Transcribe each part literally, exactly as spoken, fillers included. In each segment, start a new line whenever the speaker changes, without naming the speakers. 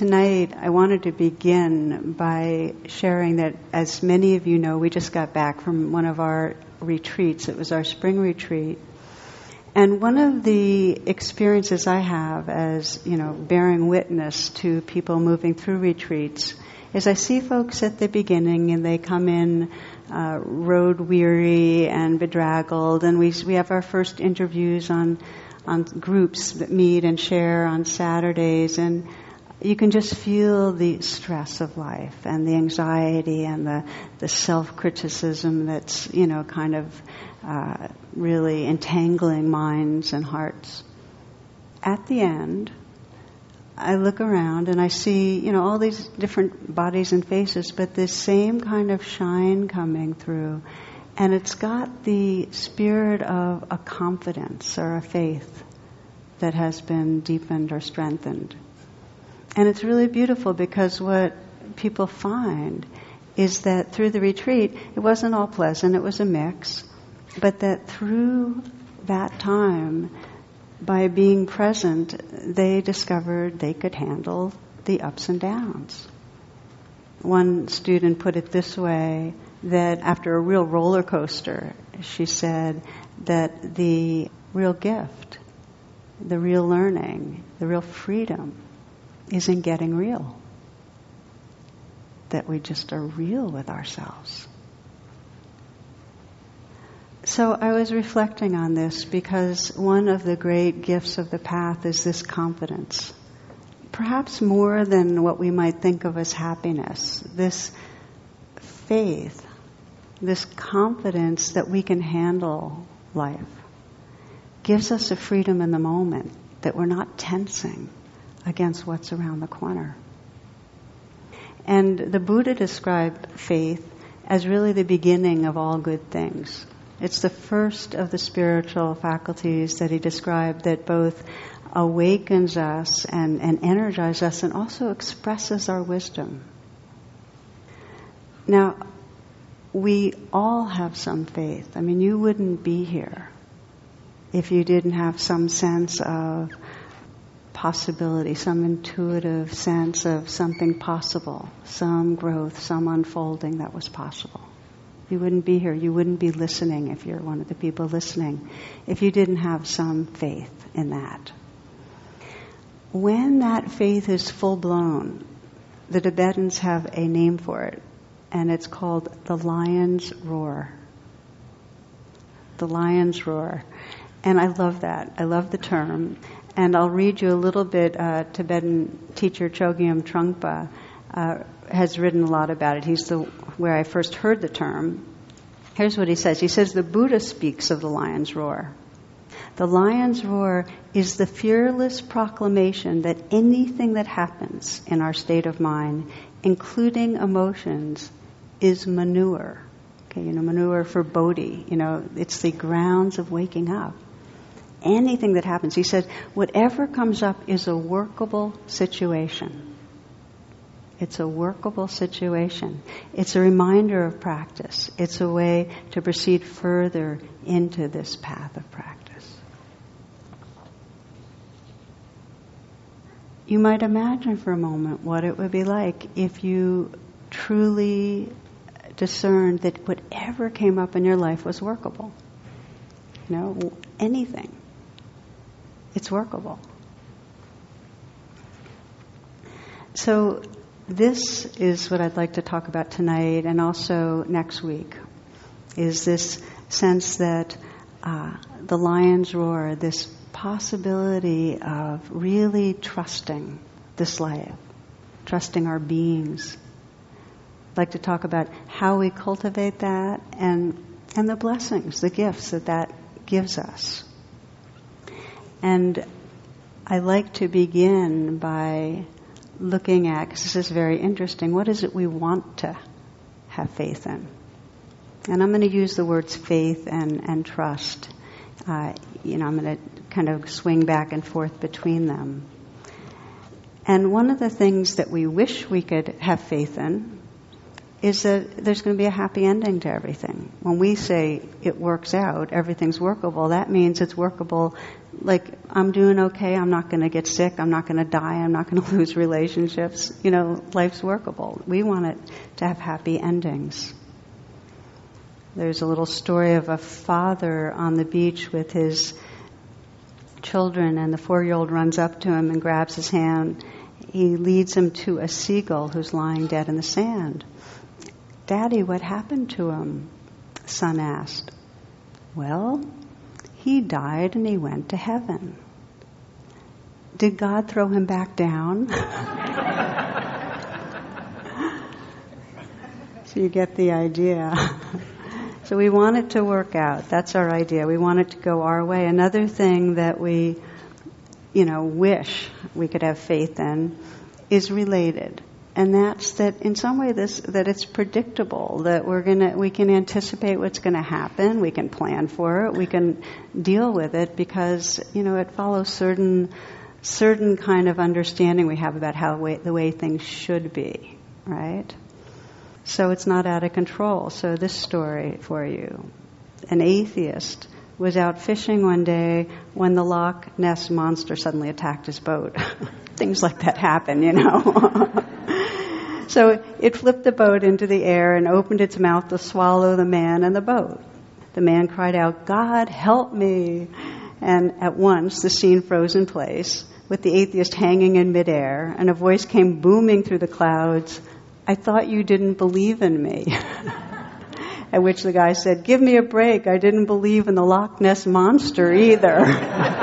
tonight I wanted to begin by sharing that, as many of you know, we just got back from one of our retreats. It was our spring retreat. And one of the experiences I have as, you know, bearing witness to people moving through retreats is I see folks at the beginning and they come in uh, road weary and bedraggled, and we we have our first interviews on on groups that meet and share on Saturdays, and you can just feel the stress of life and the anxiety and the, the self-criticism that's, you know, kind of uh, really entangling minds and hearts. At the end, I look around and I see, you know, all these different bodies and faces, but this same kind of shine coming through. And it's got the spirit of a confidence or a faith that has been deepened or strengthened. And it's really beautiful because what people find is that through the retreat, it wasn't all pleasant, it was a mix, but that through that time, by being present, they discovered they could handle the ups and downs. One student put it this way, that after a real roller coaster, she said that the real gift, the real learning, the real freedom is in getting real. That we just are real with ourselves. So I was reflecting on this because one of the great gifts of the path is this confidence. Perhaps more than what we might think of as happiness. This faith, this confidence that we can handle life, gives us a freedom in the moment that we're not tensing against what's around the corner. And the Buddha described faith as really the beginning of all good things. It's the first of the spiritual faculties that he described that both awakens us and, and energizes us and also expresses our wisdom. Now, we all have some faith. I mean, you wouldn't be here if you didn't have some sense of possibility, some intuitive sense of something possible, some growth, some unfolding that was possible. You wouldn't be here. You wouldn't be listening if you're one of the people listening, if you didn't have some faith in that. When that faith is full-blown, the Tibetans have a name for it, and it's called the lion's roar. The lion's roar. And I love that. I love the term. And I'll read you a little bit. Uh, Tibetan teacher Chogyam Trungpa uh, has written a lot about it. He's the where I first heard the term. Here's what he says. He says, the Buddha speaks of the lion's roar. The lion's roar is the fearless proclamation that anything that happens in our state of mind, including emotions, is manure. Okay, you know, manure for Bodhi. You know, it's the grounds of waking up. Anything that happens, he said, whatever comes up is a workable situation. It's a workable situation. It's a reminder of practice. It's a way to proceed further into this path of practice. You might imagine for a moment what it would be like if you truly discerned that whatever came up in your life was workable. You know, anything. It's workable. So this is what I'd like to talk about tonight and also next week, is this sense that uh, the lion's roar, this possibility of really trusting this life, trusting our beings. I'd like to talk about how we cultivate that and and the blessings, the gifts that that gives us. And I like to begin by looking at, because this is very interesting, what is it we want to have faith in? And I'm going to use the words faith and, and trust. Uh, you know, I'm going to kind of swing back and forth between them. And one of the things that we wish we could have faith in is that there's going to be a happy ending to everything. When we say it works out, everything's workable, that means it's workable. Like, I'm doing okay, I'm not going to get sick, I'm not going to die, I'm not going to lose relationships. You know, life's workable. We want it to have happy endings. There's a little story of a father on the beach with his children, and the four-year-old runs up to him and grabs his hand. He leads him to a seagull who's lying dead in the sand. "Daddy, what happened to him?" the son asked. "Well, he died and he went to heaven." "Did God throw him back down?" So you get the idea. So we want it to work out. That's our idea. We want it to go our way. Another thing that we, you know, wish we could have faith in is related. And that's that in some way this that it's predictable, that we're gonna we can anticipate what's gonna happen, we can plan for it, we can deal with it because, you know, it follows certain certain kind of understanding we have about how way, the way things should be, right? So it's not out of control. So this story for you. An atheist was out fishing one day when the Loch Ness Monster suddenly attacked his boat. Things like that happen, you know. So it flipped the boat into the air and opened its mouth to swallow the man and the boat. The man cried out, "God, help me!" And at once the scene froze in place, with the atheist hanging in midair, and a voice came booming through the clouds, "I thought you didn't believe in me." At which the guy said, "Give me a break. I didn't believe in the Loch Ness Monster either."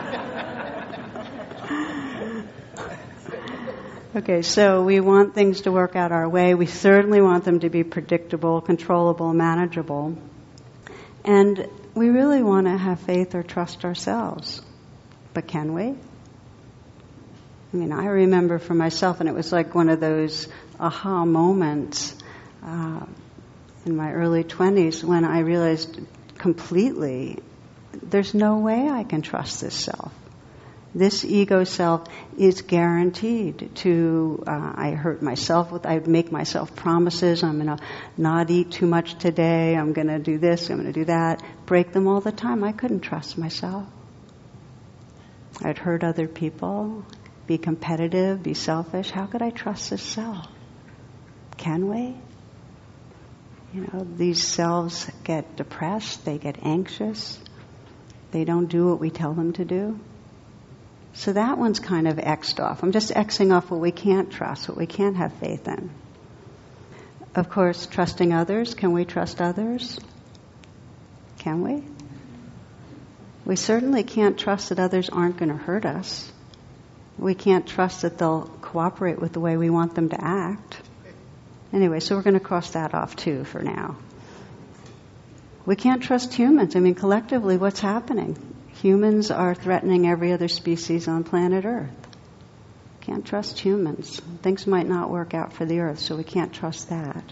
Okay, so we want things to work out our way. We certainly want them to be predictable, controllable, manageable. And we really want to have faith or trust ourselves. But can we? I mean, I remember for myself, and it was like one of those aha moments uh, in my early twenties when I realized completely there's no way I can trust this self. This ego self is guaranteed to, uh, I hurt myself with, I make myself promises, I'm going to not eat too much today, I'm going to do this, I'm going to do that, break them all the time. I couldn't trust myself. I'd hurt other people, be competitive, be selfish. How could I trust this self? Can we? You know, these selves get depressed, they get anxious, they don't do what we tell them to do. So that one's kind of X'd off. I'm just Xing off what we can't trust, what we can't have faith in. Of course, trusting others. Can we trust others? Can we? We certainly can't trust that others aren't going to hurt us. We can't trust that they'll cooperate with the way we want them to act. Anyway, so we're going to cross that off too for now. We can't trust humans. I mean, collectively, what's happening? Humans are threatening every other species on planet Earth. Can't trust humans. Things might not work out for the Earth, so we can't trust that.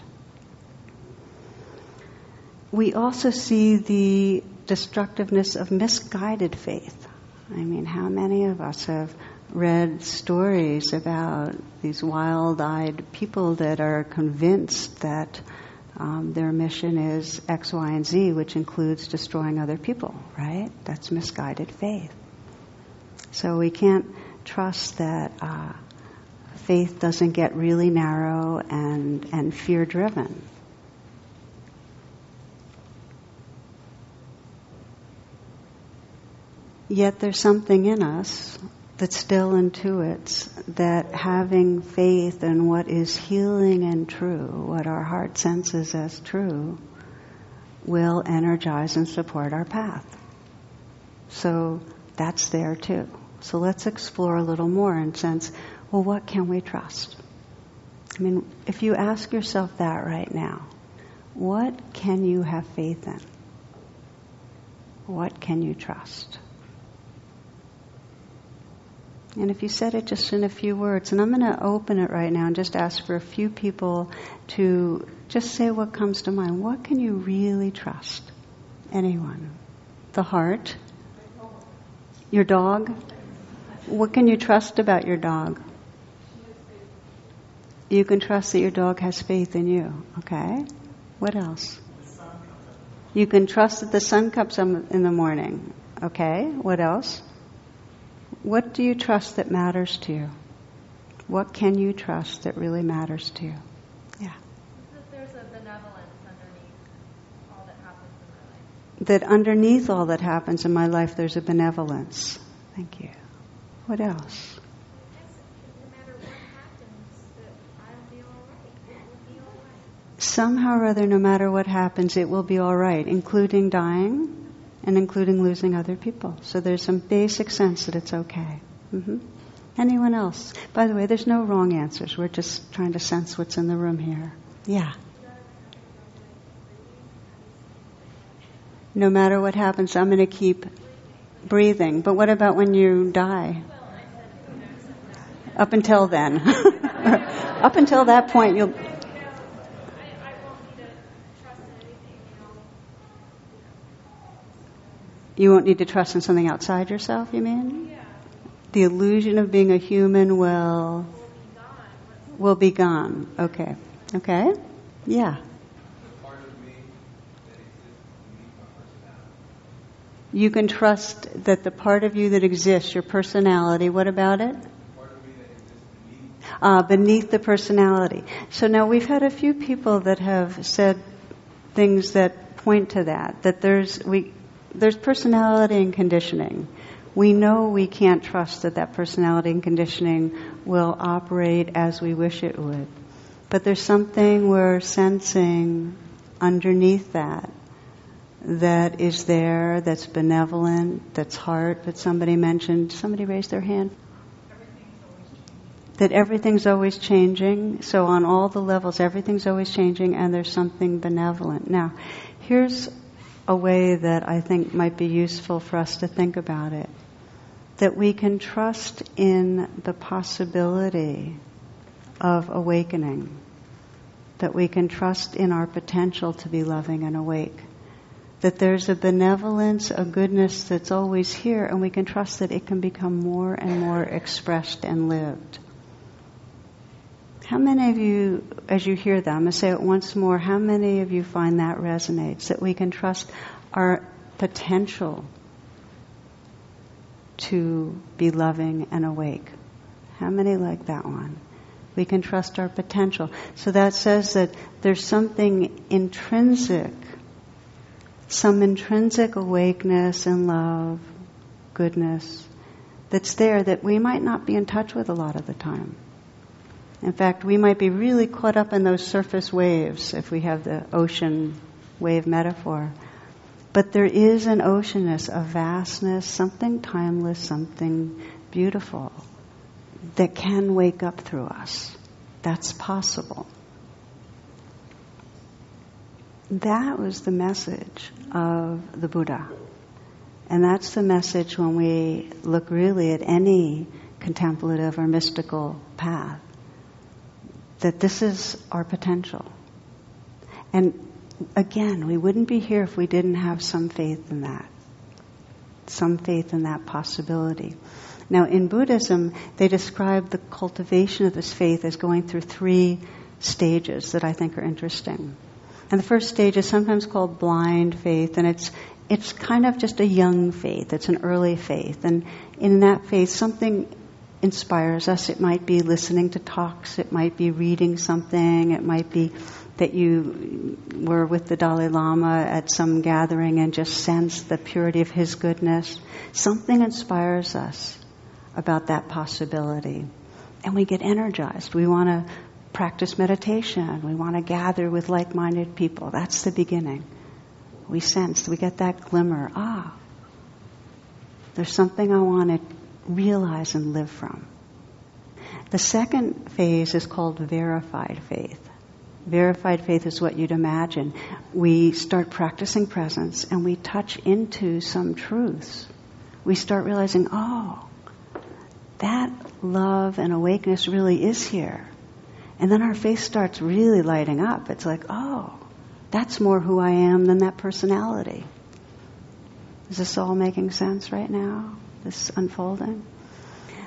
We also see the destructiveness of misguided faith. I mean, how many of us have read stories about these wild-eyed people that are convinced that Um, their mission is X, Y, and Z, which includes destroying other people, right? That's misguided faith. So we can't trust that uh, faith doesn't get really narrow and, and fear-driven. Yet there's something in us that still intuits that having faith in what is healing and true, what our heart senses as true, will energize and support our path. So that's there too. So let's explore a little more and sense, well, what can we trust? I mean, if you ask yourself that right now, what can you have faith in? What can you trust? And if you said it just in a few words, and I'm going to open it right now and just ask for a few people to just say what comes to mind. What can you really trust? Anyone? The heart? Your dog? What can you trust about your dog? You can trust that your dog has faith in you. Okay. What else? You can trust that the sun comes up in the morning. Okay. What else? What do you trust that matters to you? What can you trust that really matters to you? Yeah.
That there's a benevolence underneath all that happens in my life.
That underneath all that happens in my life, there's a benevolence. Thank you. What else?
No matter what happens, that I'll be all right. It will be all right.
Somehow or other, no matter what happens, it will be all right, including dying and including losing other people. So there's some basic sense that it's okay. Mm-hmm. Anyone else? By the way, there's no wrong answers. We're just trying to sense what's in the room here. Yeah. No matter what happens, I'm going to keep breathing. But what about when you die? Up until then. Up until that point, you'll... You won't need to trust in something outside yourself, you mean?
Yeah.
The illusion of being a human will will be gone. Okay. Okay? Yeah. You can trust that the part of you that exists, your personality, what about it? Uh, beneath the personality. So now we've had a few people that have said things that point to that, that there's we there's personality and conditioning. We know we can't trust that that personality and conditioning will operate as we wish it would. But there's something we're sensing underneath that that is there, that's benevolent, that's heart, that somebody mentioned. Somebody raised their hand. That everything's always changing. So on all the levels, everything's always changing, and there's something benevolent. Now, here's a way that I think might be useful for us to think about it. That we can trust in the possibility of awakening. That we can trust in our potential to be loving and awake. That there's a benevolence, a goodness that's always here, and we can trust that it can become more and more expressed and lived. How many of you, as you hear that, I'm going to say it once more, how many of you find that resonates? That we can trust our potential to be loving and awake? How many like that one? We can trust our potential. So that says that there's something intrinsic, some intrinsic awakeness and love, goodness, that's there that we might not be in touch with a lot of the time. In fact, we might be really caught up in those surface waves, if we have the ocean wave metaphor. But there is an oceanness, a vastness, something timeless, something beautiful that can wake up through us. That's possible. That was the message of the Buddha. And that's the message when we look really at any contemplative or mystical path. That this is our potential. And again, we wouldn't be here if we didn't have some faith in that. Some faith in that possibility. Now, in Buddhism, they describe the cultivation of this faith as going through three stages that I think are interesting. And the first stage is sometimes called blind faith, and it's it's kind of just a young faith. It's an early faith. And in that faith, something inspires us. It might be listening to talks. It might be reading something. It might be that you were with the Dalai Lama at some gathering and just sensed the purity of his goodness. Something inspires us about that possibility. And we get energized. We want to practice meditation. We want to gather with like-minded people. That's the beginning. We sense, we get that glimmer. Ah, there's something I want to realize and live from. The second phase is called verified faith. Verified faith is what you'd imagine. We start practicing presence and we touch into some truths. We start realizing, oh, that love and awakeness really is here. And then our face starts really lighting up. It's like, oh, that's more who I am than that personality. Is this all making sense right now? This unfolding?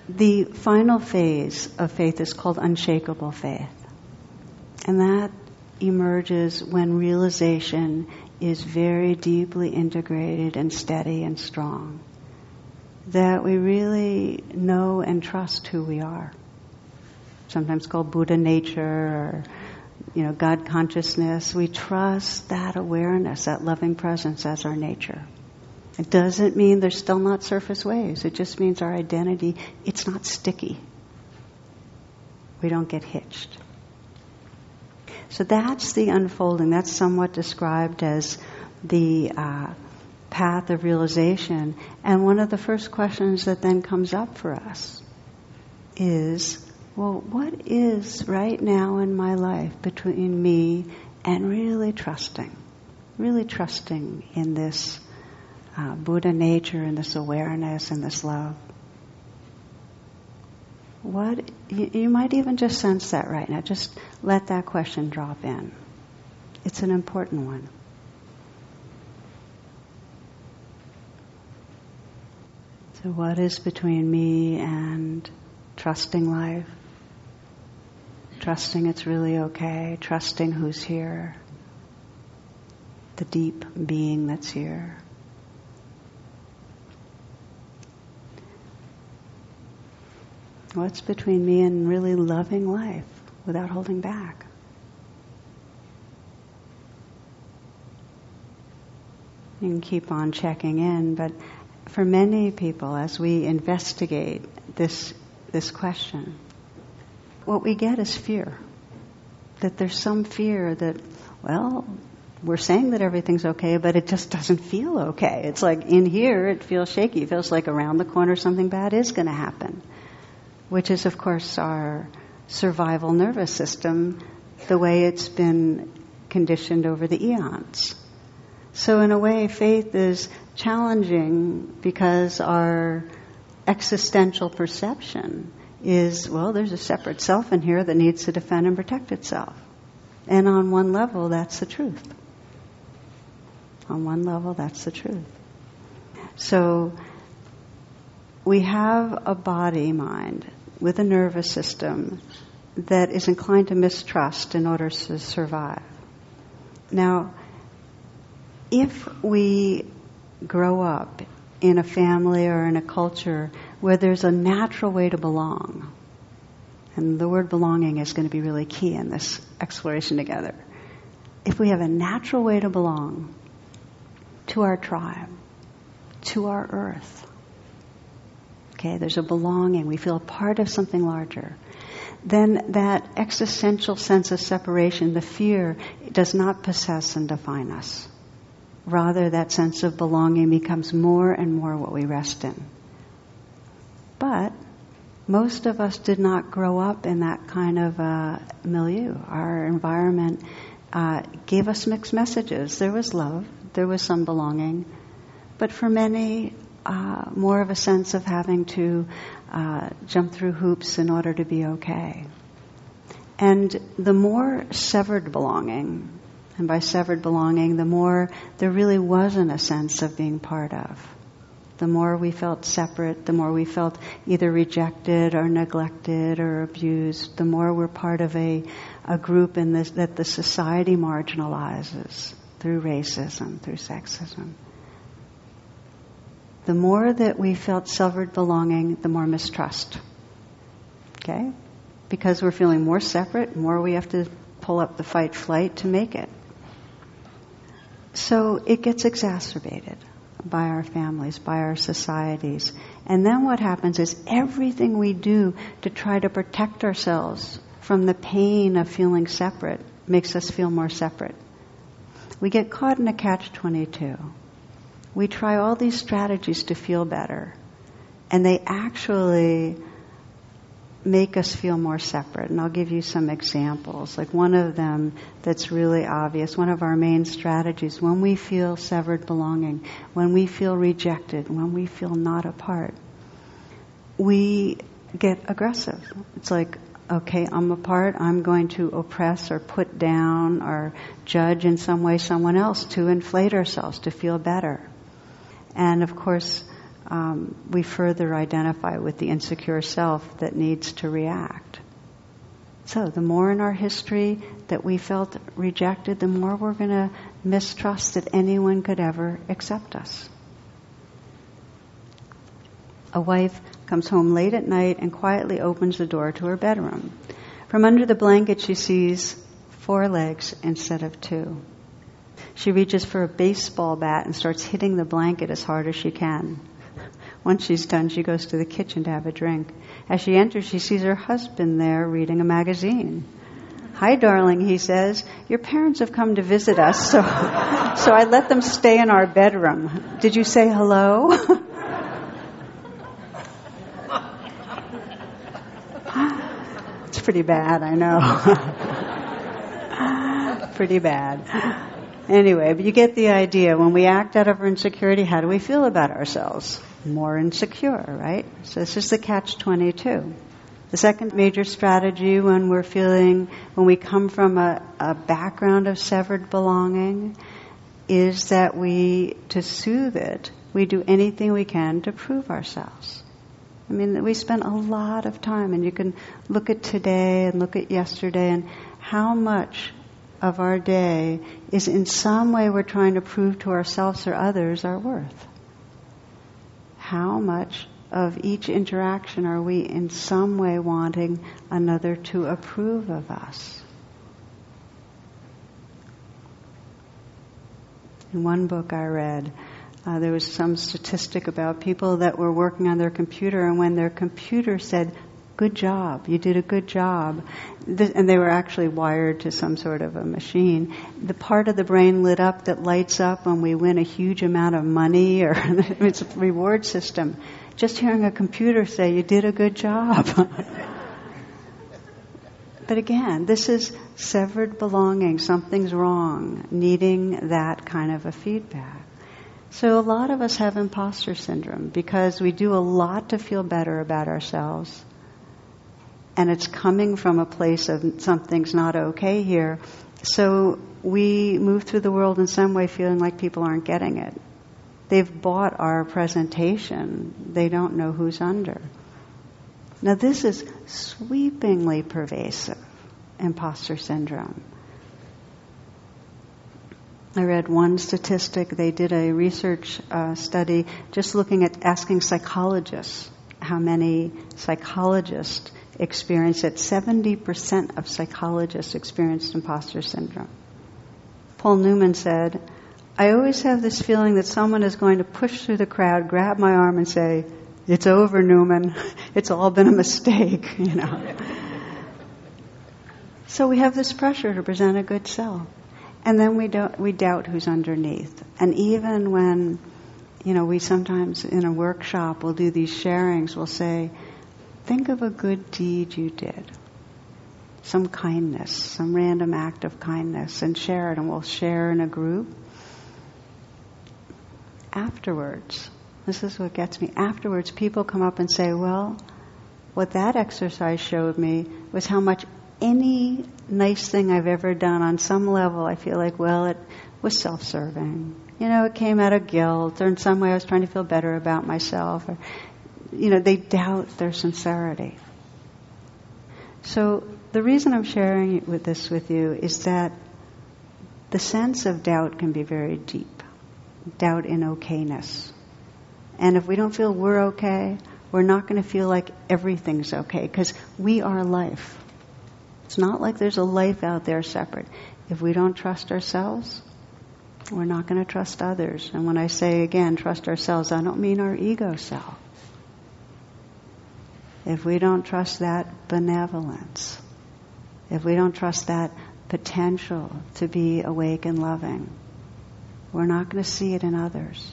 The final phase of faith is called unshakable faith. And that emerges when realization is very deeply integrated and steady and strong. That we really know and trust who we are. Sometimes called Buddha nature or, you know, God consciousness. We trust that awareness, that loving presence as our nature. It doesn't mean there's still not surface waves. It just means our identity, it's not sticky. We don't get hitched. So that's the unfolding. That's somewhat described as the uh, path of realization. And one of the first questions that then comes up for us is, well, what is right now in my life between me and really trusting, really trusting in this uh, Buddha nature and this awareness and this love? What you, you might even just sense that right now. Just let that question drop in. It's an important one. So what is between me and trusting life? Trusting it's really okay. Trusting who's here. The deep being that's here. What's between me and really loving life without holding back? You can keep on checking in, but for many people, as we investigate this this question, what we get is fear. That there's some fear that, well, we're saying that everything's okay, but it just doesn't feel okay. It's like in here, it feels shaky. It feels like around the corner something bad is going to happen. Which is, of course, our survival nervous system, the way it's been conditioned over the eons. So in a way, faith is challenging because our existential perception is, well, there's a separate self in here that needs to defend and protect itself. And on one level, that's the truth. On one level, that's the truth. So we have a body mind with a nervous system that is inclined to mistrust in order to survive. Now, if we grow up in a family or in a culture where there's a natural way to belong, and the word belonging is going to be really key in this exploration together. If we have a natural way to belong to our tribe, to our earth, okay, there's a belonging, we feel a part of something larger, then that existential sense of separation, the fear, does not possess and define us. Rather, that sense of belonging becomes more and more what we rest in. But most of us did not grow up in that kind of uh, milieu. Our environment uh, gave us mixed messages. There was love, there was some belonging, but for many, uh, more of a sense of having to uh, jump through hoops in order to be okay. And the more severed belonging, and by severed belonging, the more there really wasn't a sense of being part of. The more we felt separate, the more we felt either rejected or neglected or abused, the more we're part of a, a group in this, that the society marginalizes through racism, through sexism. The more that we felt severed belonging, the more mistrust. Okay? Because we're feeling more separate, more we have to pull up the fight flight to make it. So it gets exacerbated by our families, by our societies. And then what happens is everything we do to try to protect ourselves from the pain of feeling separate makes us feel more separate. We get caught in a catch twenty-two. We try all these strategies to feel better, and they actually make us feel more separate. And I'll give you some examples. Like one of them that's really obvious, one of our main strategies, when we feel severed belonging, when we feel rejected, when we feel not a part, we get aggressive. It's like, okay, I'm a part, I'm going to oppress or put down or judge in some way someone else to inflate ourselves, to feel better. And of course, um, we further identify with the insecure self that needs to react. So the more in our history that we felt rejected, the more we're going to mistrust that anyone could ever accept us. A wife comes home late at night and quietly opens the door to her bedroom. From under the blanket, she sees four legs instead of two. She reaches for a baseball bat and starts hitting the blanket as hard as she can. Once she's done, she goes to the kitchen to have a drink. As she enters, she sees her husband there reading a magazine. "Hi, darling," he says. "Your parents have come to visit us, so, so I let them stay in our bedroom. Did you say hello?" It's pretty bad, I know. Pretty bad. Anyway, but you get the idea. When we act out of our insecurity, how do we feel about ourselves? More insecure, right? So this is the catch twenty-two. The second major strategy when we're feeling, when we come from a, a background of severed belonging, is that we, to soothe it, we do anything we can to prove ourselves. I mean, we spend a lot of time, and you can look at today and look at yesterday, and how much of our day is in some way we're trying to prove to ourselves or others our worth. How much of each interaction are we in some way wanting another to approve of us? In one book I read, uh, there was some statistic about people that were working on their computer, and when their computer said, "Good job, you did a good job," this, and they were actually wired to some sort of a machine, the part of the brain lit up that lights up when we win a huge amount of money, or it's a reward system. Just hearing a computer say, "You did a good job." But again, this is severed belonging, something's wrong, needing that kind of a feedback. So a lot of us have imposter syndrome because we do a lot to feel better about ourselves, and it's coming from a place of something's not okay here. So we move through the world in some way feeling like people aren't getting it. They've bought our presentation. They don't know who's under. Now this is sweepingly pervasive, imposter syndrome. I read one statistic. They did a research uh, study just looking at asking psychologists how many psychologists experience it. seventy percent of psychologists experienced imposter syndrome. Paul Newman said, "I always have this feeling that someone is going to push through the crowd, grab my arm and say, 'It's over, Newman. It's all been a mistake,' you know." So we have this pressure to present a good self. And then we don't, we doubt who's underneath. And even when, you know, we sometimes in a workshop will do these sharings, we'll say, think of a good deed you did. Some kindness, some random act of kindness, and share it, and we'll share in a group. Afterwards, this is what gets me, afterwards people come up and say, well, what that exercise showed me was how much any nice thing I've ever done on some level, I feel like, well, it was self-serving. You know, it came out of guilt, or in some way I was trying to feel better about myself. Or, you know, they doubt their sincerity. So the reason I'm sharing with this with you is that the sense of doubt can be very deep. Doubt in okayness. And if we don't feel we're okay, we're not going to feel like everything's okay, because we are life. It's not like there's a life out there separate. If we don't trust ourselves, we're not going to trust others. And when I say, again, trust ourselves, I don't mean our ego self. If we don't trust that benevolence, if we don't trust that potential to be awake and loving, we're not going to see it in others.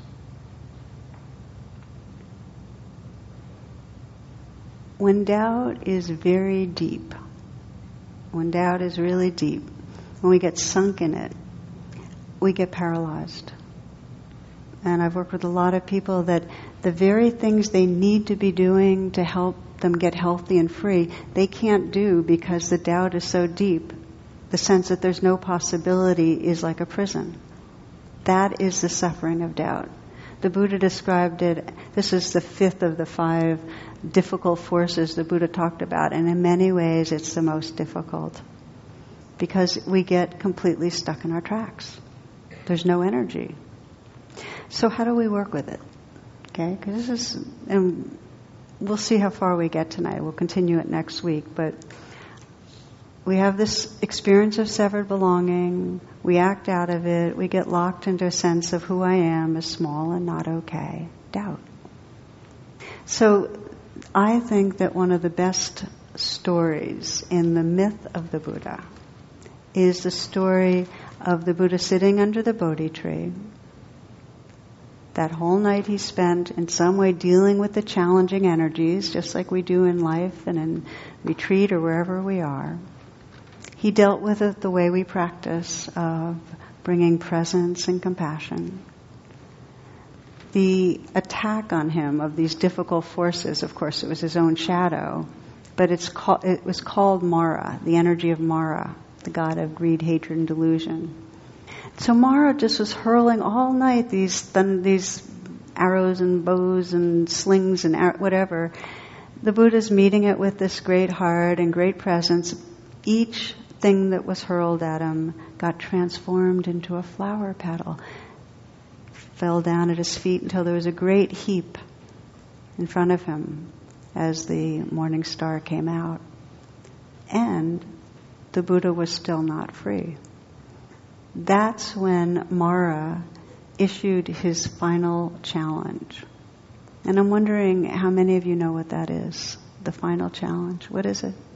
When doubt is very deep, when doubt is really deep, when we get sunk in it, we get paralyzed. And I've worked with a lot of people that the very things they need to be doing to help them get healthy and free, they can't do because the doubt is so deep. The sense that there's no possibility is like a prison. That is the suffering of doubt. The Buddha described it, this is the fifth of the five difficult forces the Buddha talked about, and in many ways it's the most difficult because we get completely stuck in our tracks. There's no energy. So how do we work with it? Okay, because this is, and we'll see how far we get tonight. We'll continue it next week, but we have this experience of severed belonging. We act out of it. We get locked into a sense of who I am is small and not okay. Doubt. So I think that one of the best stories in the myth of the Buddha is the story of the Buddha sitting under the Bodhi tree. That whole night he spent in some way dealing with the challenging energies, just like we do in life and in retreat or wherever we are. He dealt with it the way we practice of bringing presence and compassion. The attack on him of these difficult forces, of course, it was his own shadow, but it's called, it was called Mara, the energy of Mara, the god of greed, hatred, and delusion. So Mara just was hurling all night these thun- these arrows and bows and slings and ar- whatever. The Buddha's meeting it with this great heart and great presence. Each thing that was hurled at him got transformed into a flower petal, fell down at his feet until there was a great heap in front of him as the morning star came out. And the Buddha was still not free. That's when Mara issued his final challenge. And I'm wondering how many of you know what that is, the final challenge. What is it?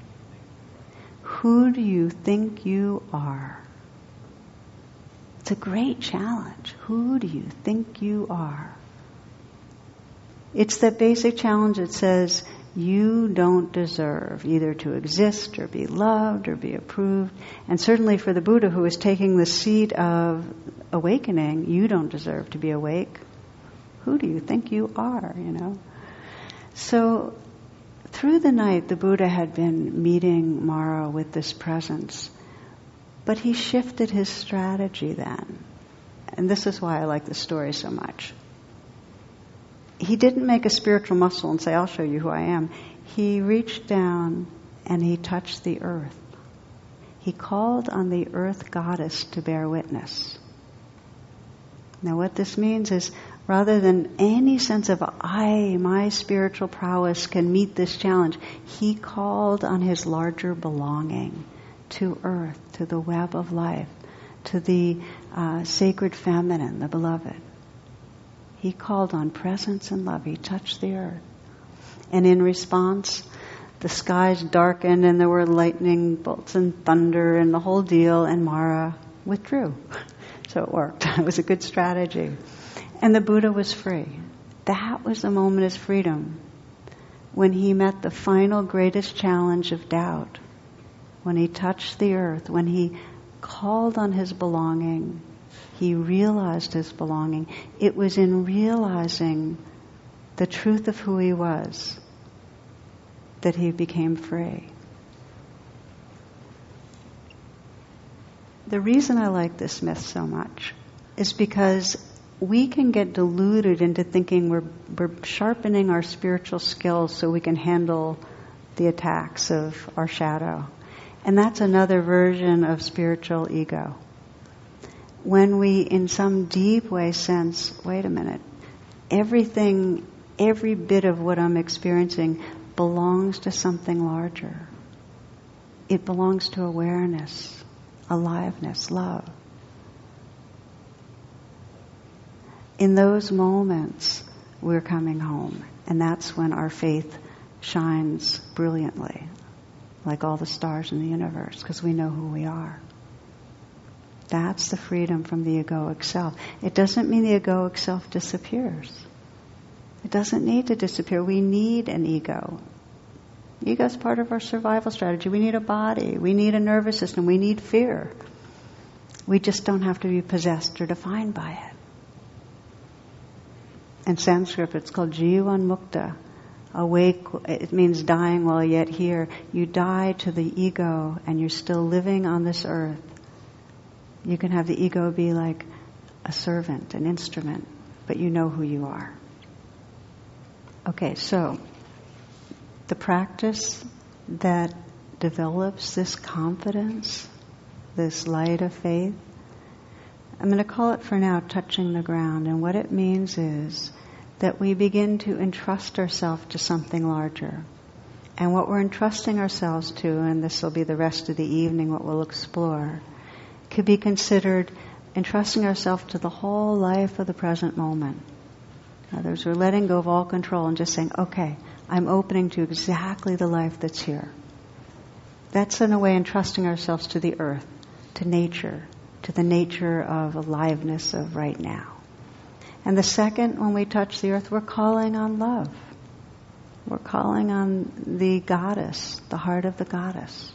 Who do you think you are? It's a great challenge. Who do you think you are? It's that basic challenge that says you don't deserve either to exist or be loved or be approved. And certainly for the Buddha who is taking the seat of awakening, you don't deserve to be awake. Who do you think you are, you know? So through the night, the Buddha had been meeting Mara with this presence. But he shifted his strategy then. And this is why I like the story so much. He didn't make a spiritual muscle and say, I'll show you who I am. He reached down and he touched the earth. He called on the earth goddess to bear witness. Now what this means is, rather than any sense of I, my spiritual prowess can meet this challenge, he called on his larger belonging to earth, to the web of life, to the uh, sacred feminine, the beloved. He called on presence and love. He touched the earth. And in response, the skies darkened and there were lightning bolts and thunder and the whole deal, and Mara withdrew. So it worked. It was a good strategy. And the Buddha was free. That was the moment of freedom, when he met the final greatest challenge of doubt, when he touched the earth, when he called on his belonging, he realized his belonging. It was in realizing the truth of who he was that he became free. The reason I like this myth so much is because we can get deluded into thinking we're, we're sharpening our spiritual skills so we can handle the attacks of our shadow. And that's another version of spiritual ego. When we, in some deep way, sense, wait a minute, everything, every bit of what I'm experiencing belongs to something larger. It belongs to awareness, aliveness, love. In those moments, we're coming home. And that's when our faith shines brilliantly, like all the stars in the universe, because we know who we are. That's the freedom from the egoic self. It doesn't mean the egoic self disappears. It doesn't need to disappear. We need an ego. Ego is part of our survival strategy. We need a body. We need a nervous system. We need fear. We just don't have to be possessed or defined by it. In Sanskrit, it's called Jivan Mukta. Awake, it means dying while yet here. You die to the ego and you're still living on this earth. You can have the ego be like a servant, an instrument, but you know who you are. Okay, so the practice that develops this confidence, this light of faith, I'm going to call it for now touching the ground. And what it means is that we begin to entrust ourselves to something larger. And what we're entrusting ourselves to, and this will be the rest of the evening what we'll explore, could be considered entrusting ourselves to the whole life of the present moment. In other words, we're letting go of all control and just saying, okay, I'm opening to exactly the life that's here. That's in a way entrusting ourselves to the earth, to nature, to the nature of aliveness of right now. And the second, when we touch the earth, we're calling on love. We're calling on the goddess, the heart of the goddess.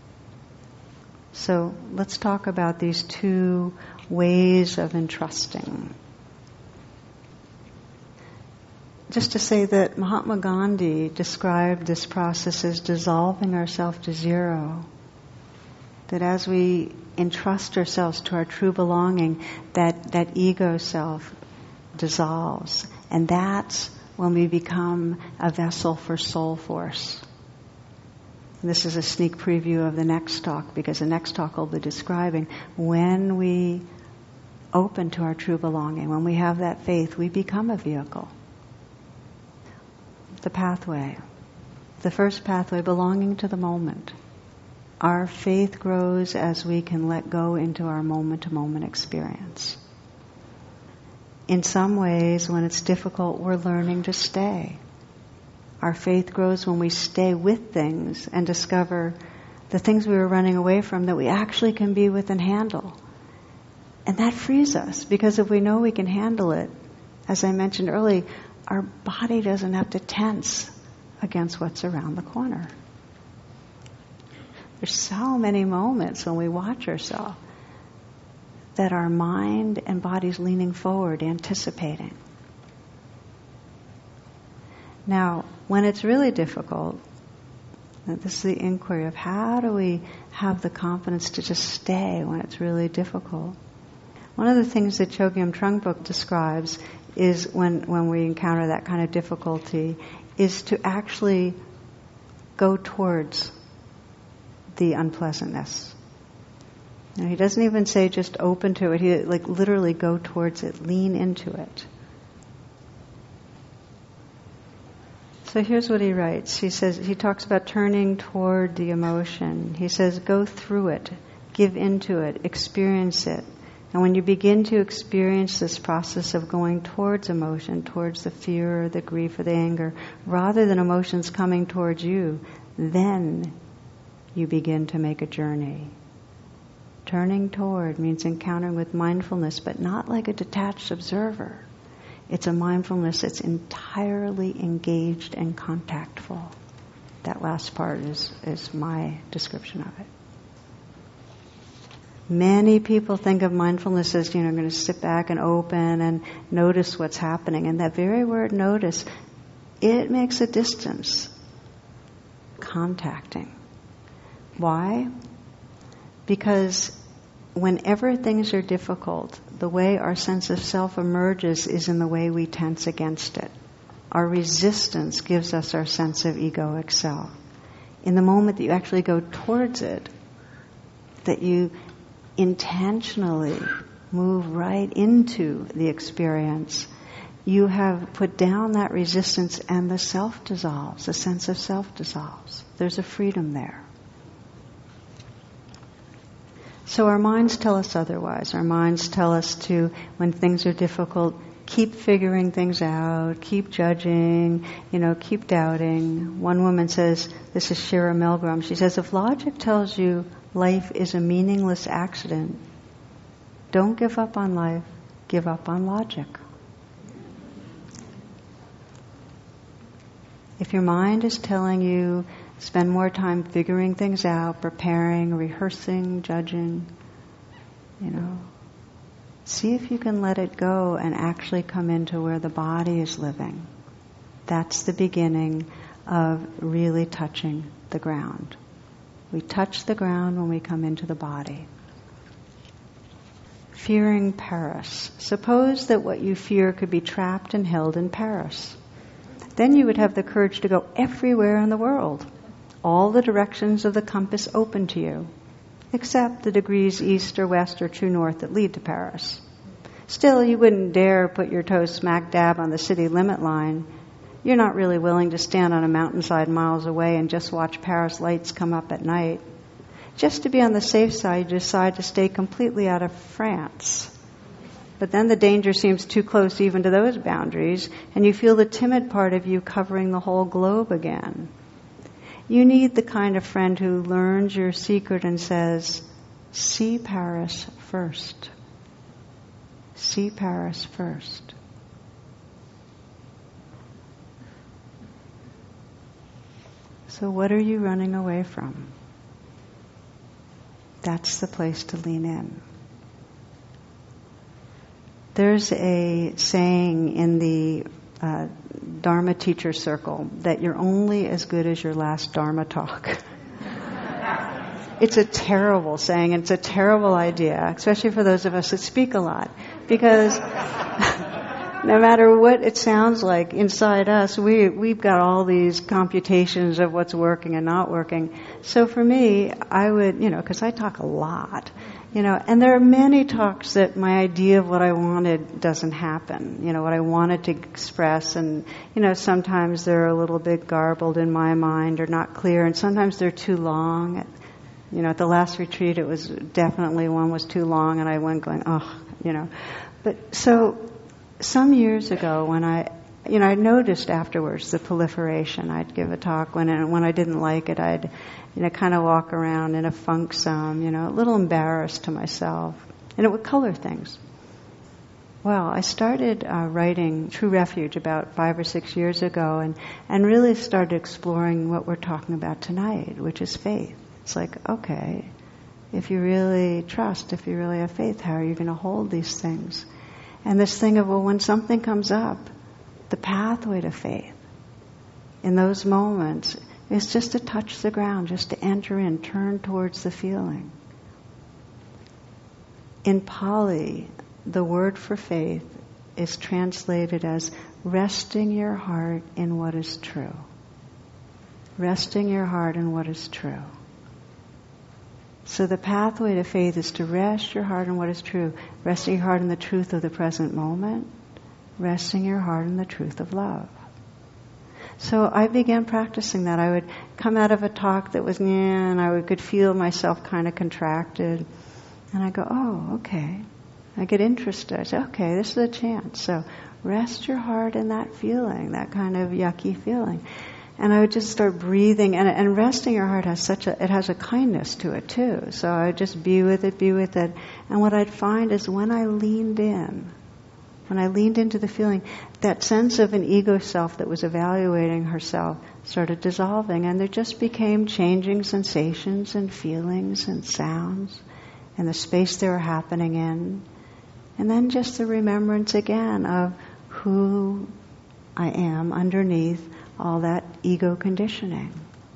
So let's talk about these two ways of entrusting. Just to say that Mahatma Gandhi described this process as dissolving ourselves to zero. That as we entrust ourselves to our true belonging, that, that ego self dissolves. And that's when we become a vessel for soul force. And this is a sneak preview of the next talk, because the next talk will be describing when we open to our true belonging, when we have that faith, we become a vehicle. The pathway. The first pathway, belonging to the moment. Our faith grows as we can let go into our moment-to-moment experience. In some ways, when it's difficult, we're learning to stay. Our faith grows when we stay with things and discover the things we were running away from that we actually can be with and handle. And that frees us, because if we know we can handle it, as I mentioned earlier, our body doesn't have to tense against what's around the corner. There's so many moments when we watch ourselves that our mind and body's leaning forward, anticipating. Now, when it's really difficult, this is the inquiry of how do we have the confidence to just stay when it's really difficult. One of the things that Chogyam Trungpa describes is when, when we encounter that kind of difficulty is to actually go towards the unpleasantness. You know, he doesn't even say just open to it. He like literally go towards it, lean into it. So here's what he writes. He says, he talks about turning toward the emotion. He says, go through it, give into it, experience it. And when you begin to experience this process of going towards emotion, towards the fear or the grief or the anger, rather than emotions coming towards you, then you begin to make a journey. Turning toward means encountering with mindfulness, but not like a detached observer. It's a mindfulness that's entirely engaged and contactful. That last part is, is my description of it. Many people think of mindfulness as, you know, I'm going to sit back and open and notice what's happening. And that very word notice, it makes a distance. Contacting. Why? Because whenever things are difficult, the way our sense of self emerges is in the way we tense against it. Our resistance gives us our sense of egoic self. In the moment that you actually go towards it, that you intentionally move right into the experience, you have put down that resistance and the self dissolves, the sense of self dissolves. There's a freedom there. So our minds tell us otherwise. Our minds tell us to, when things are difficult, keep figuring things out, keep judging, you know, keep doubting. One woman says, this is Shira Milgram, she says, if logic tells you life is a meaningless accident, don't give up on life, give up on logic. If your mind is telling you, spend more time figuring things out, preparing, rehearsing, judging, you know, see if you can let it go and actually come into where the body is living. That's the beginning of really touching the ground. We touch the ground when we come into the body. fearing Paris. Suppose that what you fear could be trapped and held in Paris. Then you would have the courage to go everywhere in the world, all the directions of the compass open to you, except the degrees east or west or true north that lead to Paris. Still, you wouldn't dare put your toes smack dab on the city limit line. You're not really willing to stand on a mountainside miles away and just watch Paris lights come up at night. Just to be on the safe side, you decide to stay completely out of France. But then the danger seems too close even to those boundaries, and you feel the timid part of you covering the whole globe again. You need the kind of friend who learns your secret and says, see Paris first. See Paris first. So what are you running away from? That's the place to lean in. There's a saying in the uh, Dharma teacher circle that you're only as good as your last Dharma talk. It's a terrible saying, and it's a terrible idea, especially for those of us that speak a lot, because no matter what it sounds like inside us, we, we've got all these computations of what's working and not working. So for me, I would, you know, because I talk a lot, you know, and there are many talks that my idea of what I wanted doesn't happen, you know, what I wanted to express, and, you know, sometimes they're a little bit garbled in my mind or not clear, and sometimes they're too long. You know, at the last retreat, it was definitely one was too long, and I went going, oh, you know. But so some years ago when I, you know, I noticed afterwards the proliferation. I'd give a talk when, and when I didn't like it, I'd, you know, kind of walk around in a funk some, you know, a little embarrassed to myself. And it would color things. Well, I started uh, writing True Refuge about five or six years ago, and, and really started exploring what we're talking about tonight, which is faith. It's like, okay, if you really trust, if you really have faith, how are you going to hold these things? And this thing of, well, when something comes up, the pathway to faith in those moments is just to touch the ground, just to enter in, turn towards the feeling. In Pali, the word for faith is translated as resting your heart in what is true. Resting your heart in what is true. So the pathway to faith is to rest your heart in what is true, resting your heart in the truth of the present moment, resting your heart in the truth of love. So I began practicing that. I would come out of a talk that was, yeah, and I would, could feel myself kind of contracted. And I go, oh, okay. I get interested. I say, okay, this is a chance. So rest your heart in that feeling, that kind of yucky feeling. And I would just start breathing, and, and resting your heart has such a, it has a kindness to it too. So I would just be with it, be with it. And what I'd find is when I leaned in, when I leaned into the feeling, that sense of an ego self that was evaluating herself started dissolving, and there just became changing sensations and feelings and sounds and the space they were happening in. And then just the remembrance again of who I am underneath all that ego conditioning.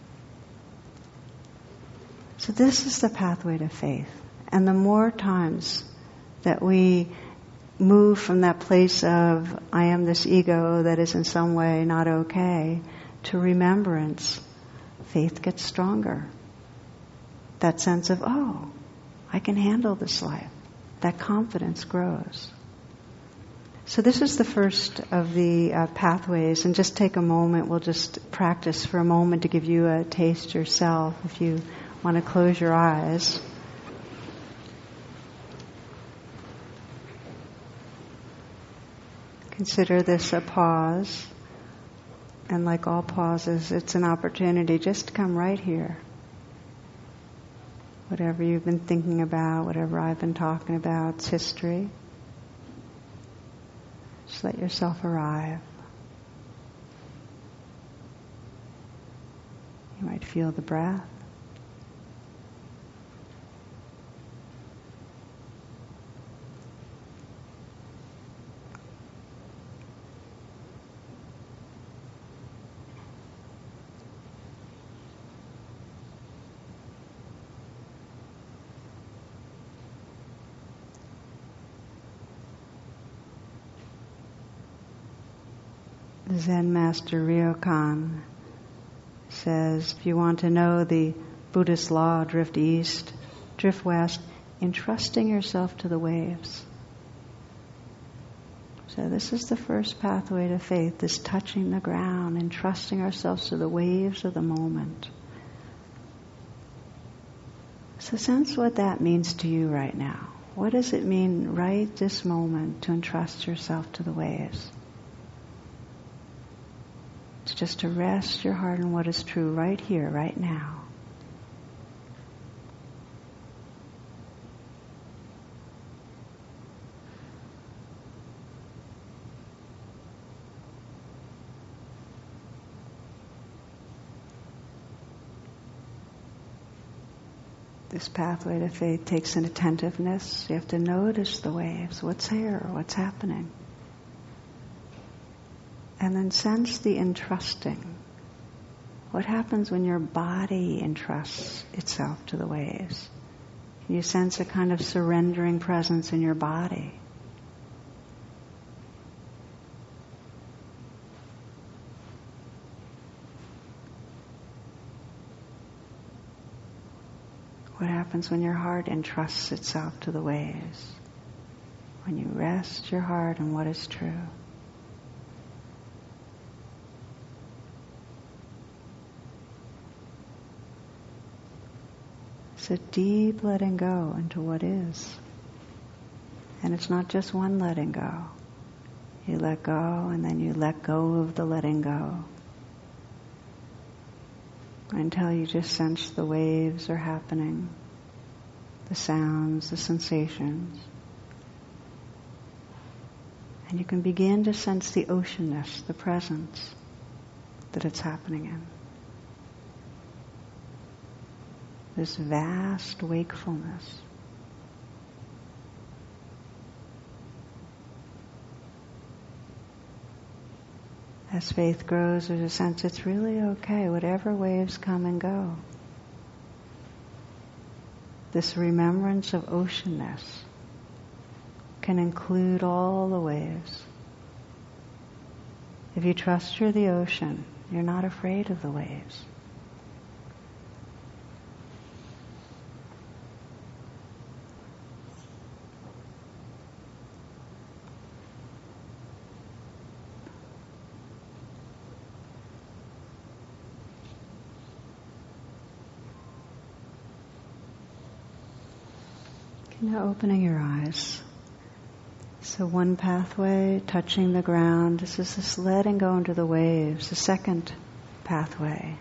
So this is the pathway to faith. And the more times that we move from that place of I am this ego that is in some way not okay to remembrance, faith gets stronger. That sense of, oh, I can handle this life. That confidence grows. So this is the first of the uh, pathways, and just take a moment. We'll just practice for a moment to give you a taste yourself if you want to close your eyes. Consider this a pause, and like all pauses, it's an opportunity just to come right here. Whatever you've been thinking about, whatever I've been talking about, it's history. Just let yourself arrive. You might feel the breath. Zen Master Ryokan says, if you want to know the Buddhist law, drift east, drift west, entrusting yourself to the waves. So this is the first pathway to faith, this touching the ground, entrusting ourselves to the waves of the moment. So sense what that means to you right now. What does it mean right this moment to entrust yourself to the waves? It's just to rest your heart in what is true right here, right now. This pathway to faith takes an attentiveness. You have to notice the waves. What's here? What's happening? And then sense the entrusting. What happens when your body entrusts itself to the waves? Can you sense a kind of surrendering presence in your body? What happens when your heart entrusts itself to the waves? When you rest your heart in what is true. It's a deep letting go into what is. And it's not just one letting go. You let go and then you let go of the letting go. Until you just sense the waves are happening, the sounds, the sensations. And you can begin to sense the oceanness, the presence that it's happening in. This vast wakefulness. As faith grows, there's a sense it's really okay, whatever waves come and go. This remembrance of oceanness can include all the waves. If you trust you're the ocean, you're not afraid of the waves. Now opening your eyes. So one pathway, touching the ground. This is this letting go into the waves. The second pathway.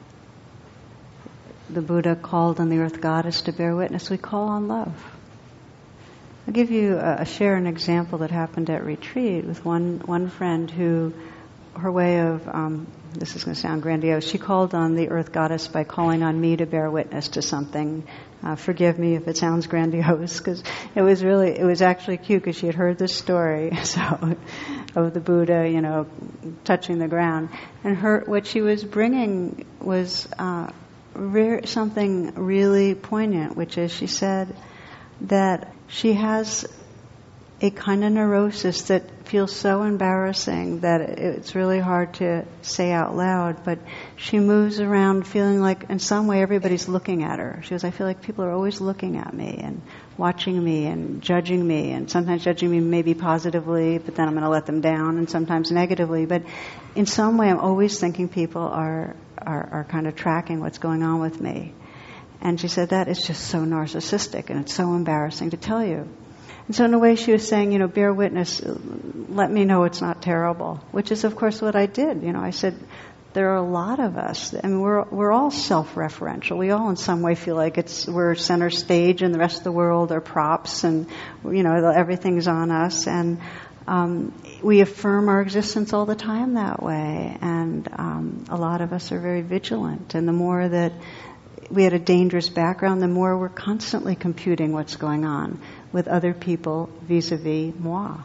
The Buddha called on the earth goddess to bear witness. We call on love. I'll give you a, a share an example that happened at retreat with one, one friend who, her way of, um, this is going to sound grandiose, she called on the earth goddess by calling on me to bear witness to something. Uh, forgive me if it sounds grandiose, because it was really, it was actually cute because she had heard this story, so, of the Buddha, you know, touching the ground. And her, what she was bringing was uh, re- something really poignant, which is she said that she has a kind of neurosis that feels so embarrassing that it's really hard to say out loud, but she moves around feeling like in some way everybody's looking at her. She goes, I feel like people are always looking at me and watching me and judging me, and sometimes judging me maybe positively, but then I'm going to let them down, and sometimes negatively. But in some way I'm always thinking people are, are, are kind of tracking what's going on with me. And she said, that is just so narcissistic and it's so embarrassing to tell you. And so in a way she was saying, you know, bear witness, let me know it's not terrible, which is of course what I did. You know, I said, there are a lot of us, and we're we're all self-referential. We all in some way feel like it's we're center stage and the rest of the world are props, and, you know, everything's on us. And um, we affirm our existence all the time that way. And um, a lot of us are very vigilant. And the more that we had a dangerous background, the more we're constantly computing what's going on with other people vis-a-vis moi.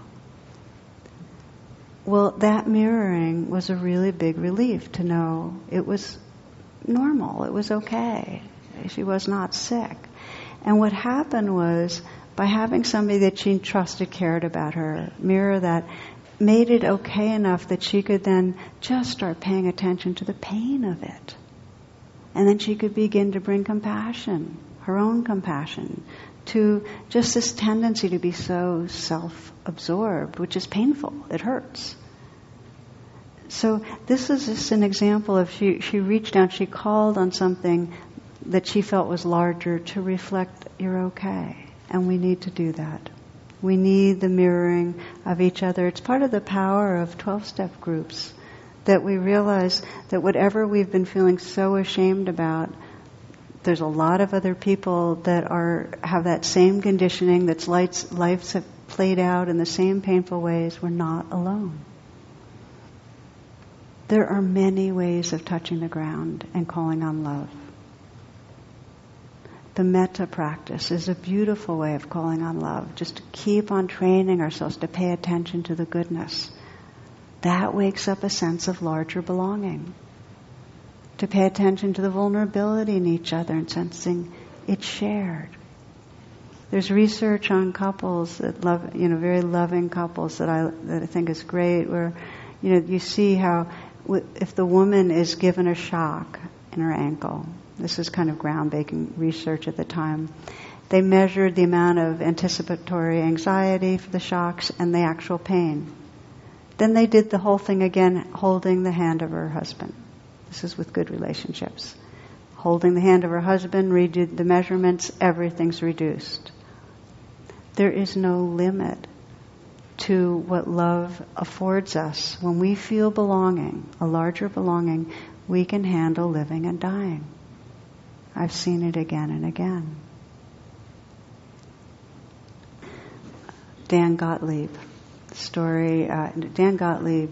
Well, that mirroring was a really big relief to know it was normal, it was okay. She was not sick. And what happened was, by having somebody that she trusted, cared about her, mirror that, made it okay enough that she could then just start paying attention to the pain of it. And then she could begin to bring compassion, her own compassion, to just this tendency to be so self-absorbed, which is painful. It hurts. So this is just an example of she, she reached out, she called on something that she felt was larger to reflect, you're okay. And we need to do that. We need the mirroring of each other. It's part of the power of twelve-step groups, that we realize that whatever we've been feeling so ashamed about, there's a lot of other people that are have that same conditioning, that's lives, lives have played out in the same painful ways. We're not alone. There are many ways of touching the ground and calling on love. The metta practice is a beautiful way of calling on love, just to keep on training ourselves to pay attention to the goodness. That wakes up a sense of larger belonging. To pay attention to the vulnerability in each other and sensing it's shared. There's research on couples that love, you know, very loving couples that I that I think is great, where, you know, you see how if the woman is given a shock in her ankle, this is kind of groundbreaking research at the time, they measured the amount of anticipatory anxiety for the shocks and the actual pain. Then they did the whole thing again, holding the hand of her husband. This is with good relationships. Holding the hand of her husband, redid the measurements, everything's reduced. There is no limit to what love affords us. When we feel belonging, a larger belonging, we can handle living and dying. I've seen it again and again. Dan Gottlieb, story. Uh, Dan Gottlieb,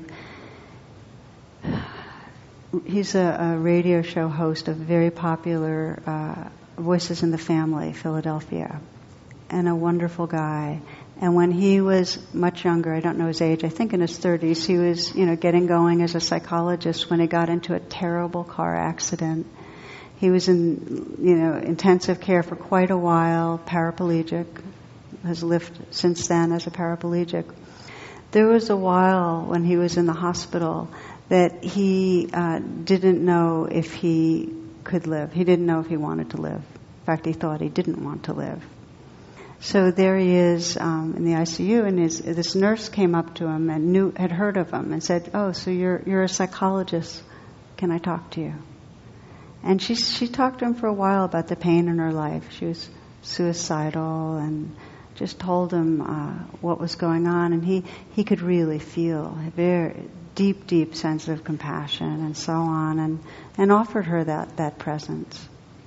he's a, a radio show host of very popular uh, Voices in the Family, Philadelphia, and a wonderful guy. And when he was much younger, I don't know his age, I think in his thirties, he was, you know, getting going as a psychologist when he got into a terrible car accident. He was in, you know, intensive care for quite a while, paraplegic, has lived since then as a paraplegic. There was a while when he was in the hospital that he uh, didn't know if he could live. He didn't know if he wanted to live. In fact, he thought he didn't want to live. So there he is um, in the I C U, and his, this nurse came up to him and knew, had heard of him, and said, "Oh, so you're you're a psychologist? Can I talk to you?" And she she talked to him for a while about the pain in her life. She was suicidal, and just told him uh, what was going on, and he, he could really feel a very deep, deep sense of compassion and so on, and, and offered her that, that presence.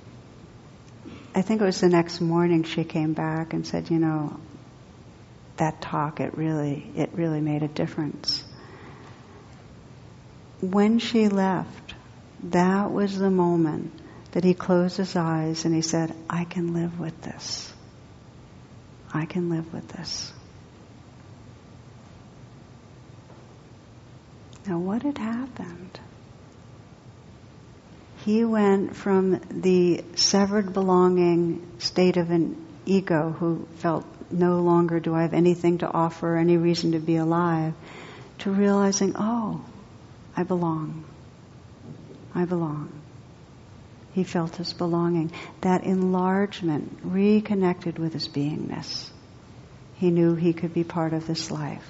I think it was the next morning she came back and said, you know, that talk, it really, it really made a difference. When she left, that was the moment that he closed his eyes and he said, I can live with this. I can live with this. Now, what had happened? He went from the severed belonging state of an ego who felt no longer do I have anything to offer, any reason to be alive, to realizing, oh, I belong. I belong. He felt his belonging. That enlargement reconnected with his beingness. He knew he could be part of this life.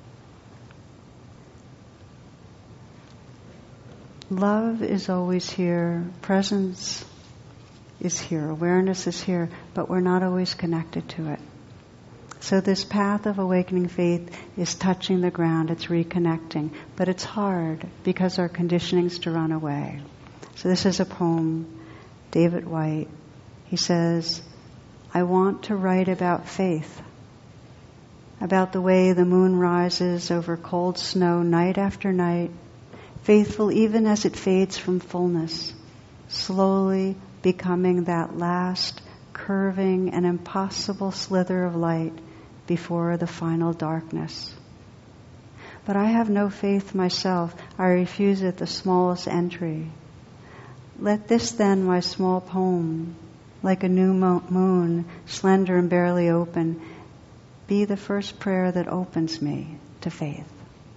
Love is always here. Presence is here. Awareness is here. But we're not always connected to it. So this path of awakening faith is touching the ground. It's reconnecting. But it's hard because our conditioning's to run away. So this is a poem, David White. He says, I want to write about faith, about the way the moon rises over cold snow night after night, faithful even as it fades from fullness, slowly becoming that last curving and impossible slither of light before the final darkness. But I have no faith myself. I refuse it the smallest entry. Let this then, my small poem, like a new mo- moon, slender and barely open, be the first prayer that opens me to faith.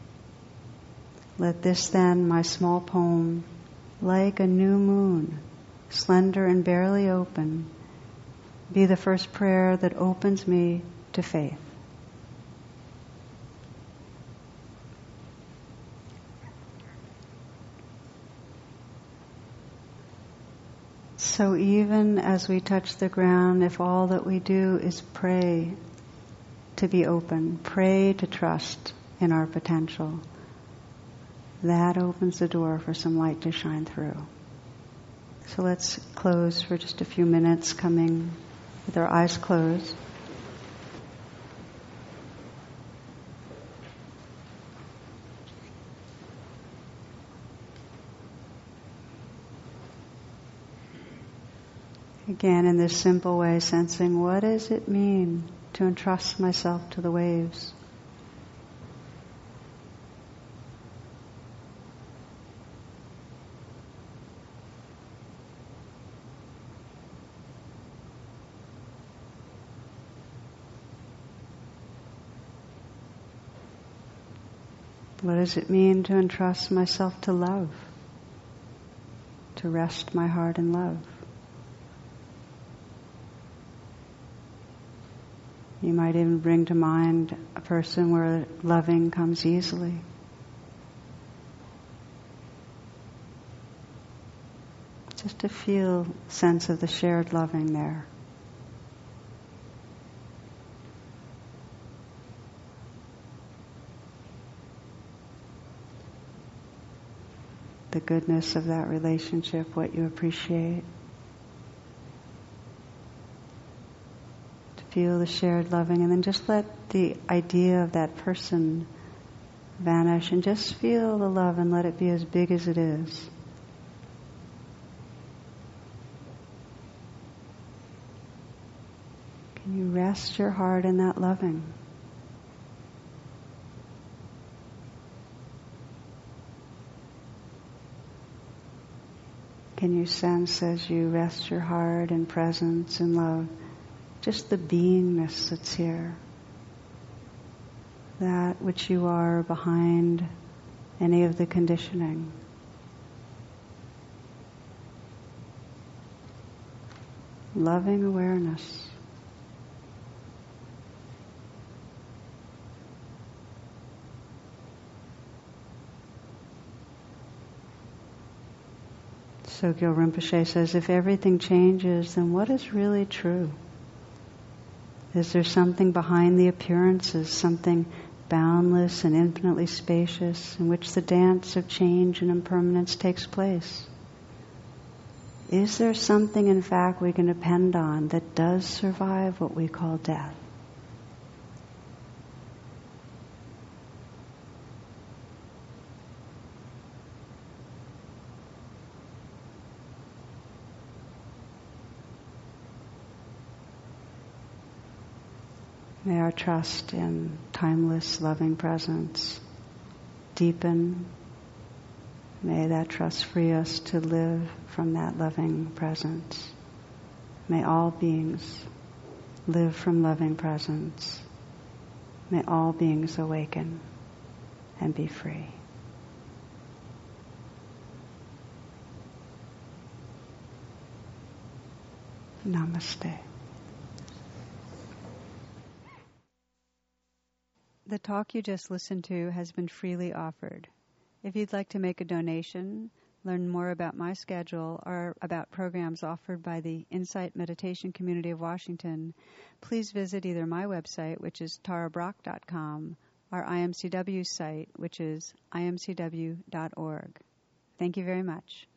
Let this then, my small poem, like a new moon, slender and barely open, be the first prayer that opens me to faith. So even as we touch the ground, if all that we do is pray to be open, pray to trust in our potential, that opens the door for some light to shine through. So let's close for just a few minutes, coming with our eyes closed. Again, in this simple way, sensing what does it mean to entrust myself to the waves? What does it mean to entrust myself to love? To rest my heart in love? You might even bring to mind a person where loving comes easily. Just to feel a sense of the shared loving there. The goodness of that relationship, what you appreciate. Feel the shared loving, and then just let the idea of that person vanish and just feel the love and let it be as big as it is. Can you rest your heart in that loving? Can you sense as you rest your heart in presence and love, just the beingness that's here, that which you are behind any of the conditioning. Loving awareness. Sogyal Rinpoche says, if everything changes, then what is really true? Is there something behind the appearances, something boundless and infinitely spacious, in which the dance of change and impermanence takes place? Is there something, in fact, we can depend on that does survive what we call death? May our trust in timeless, loving presence deepen. May that trust free us to live from that loving presence. May all beings live from loving presence. May all beings awaken and be free. Namaste. The talk you just listened to has been freely offered. If you'd like to make a donation, learn more about my schedule, or about programs offered by the Insight Meditation Community of Washington, please visit either my website, which is tara brach dot com, or I M C W's site, which is I M C W dot org. Thank you very much.